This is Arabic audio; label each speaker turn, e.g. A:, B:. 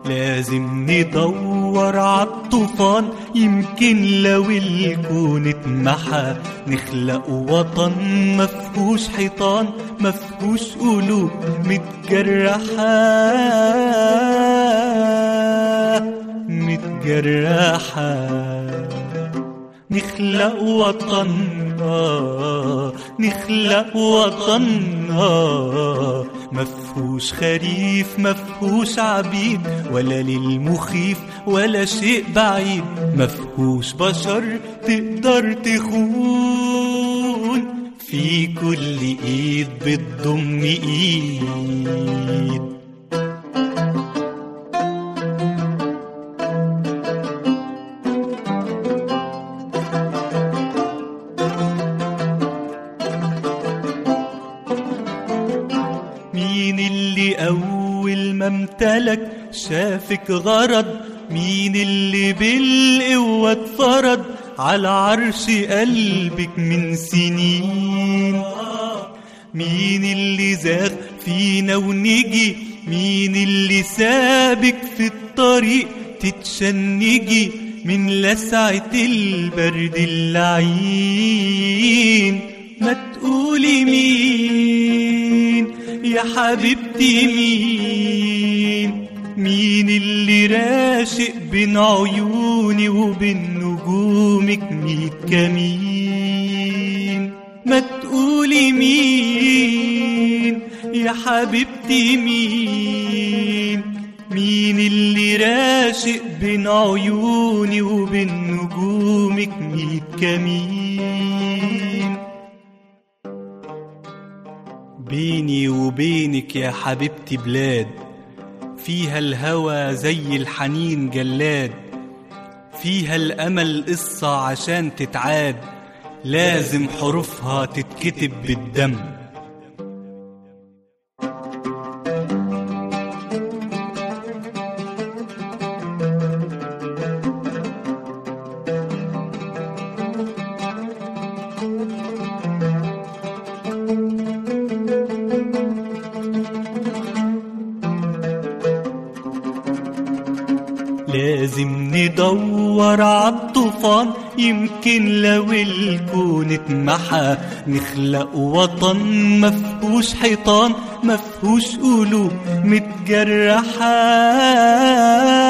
A: لازم ندور عالطوفان، يمكن لو الكون اتمحى نخلق وطن مفهوش حيطان، مفهوش قلوب متجرحة نخلق وطن نخلق وطن مفهوش خريف مفهوش عبيد، ولا للمخيف ولا شيء بعيد، مفهوش بشر تقدر تخون، في كل ايد بتضم ايد. مين اللي أول ما امتلك شافك غرض؟ مين اللي بالقوة اتفرض على عرش قلبك من سنين؟ مين اللي زاغ فينا ونجي؟ مين اللي سابك في الطريق تتشنجي من لسعة البرد اللعين؟ ما تقولي مين يا حبيبتي؟ مين اللي راشق بين عيوني وبين نجومك 100 كمين؟ ما تقولي مين يا حبيبتي؟ مين اللي راشق بين عيوني وبين نجومك 100 كمين؟ بيني وبينك يا حبيبتي بلاد، فيها الهوى زي الحنين جلاد، فيها الأمل قصة عشان تتعاد، لازم حروفها تتكتب بالدم. لازم ندور عالطوفان، يمكن لو الكون اتمحى نخلق وطن مفهوش حيطان، مفهوش قلوب متجرحة